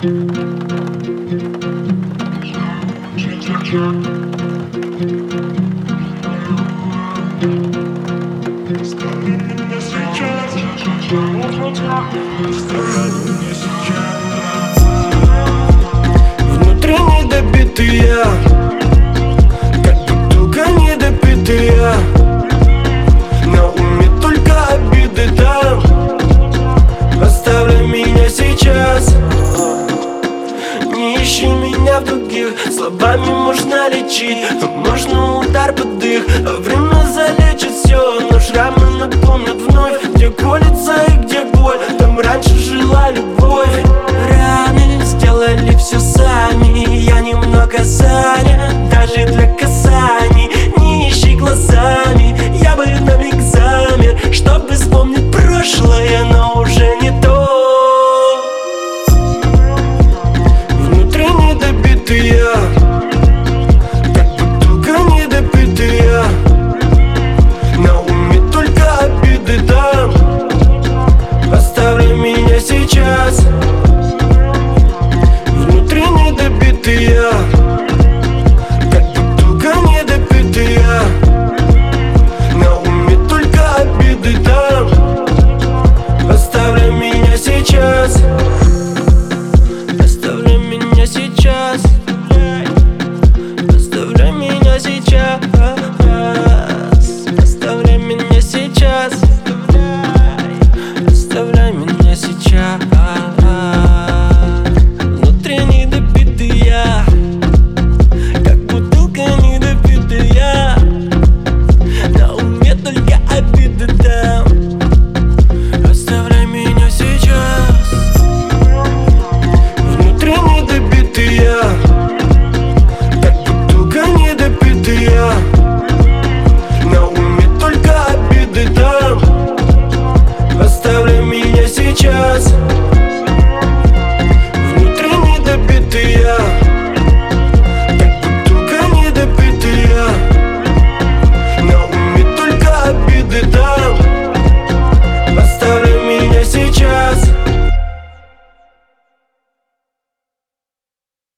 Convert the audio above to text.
Внутренне добитый я, как бутылка недопитая. На уме только обиды, да. Оставляй меня сейчас, не ищи меня в других. Словами можно лечить, но можно удар под дых. Время залечит все, но шрамы напомнят вновь. Где колется и где боль, там раньше жила любовь. Раны сделали все сами, я немного занят. Даже для касаний не ищи глазами. Я бы на миг замер, чтобы вспомнить прошлое, но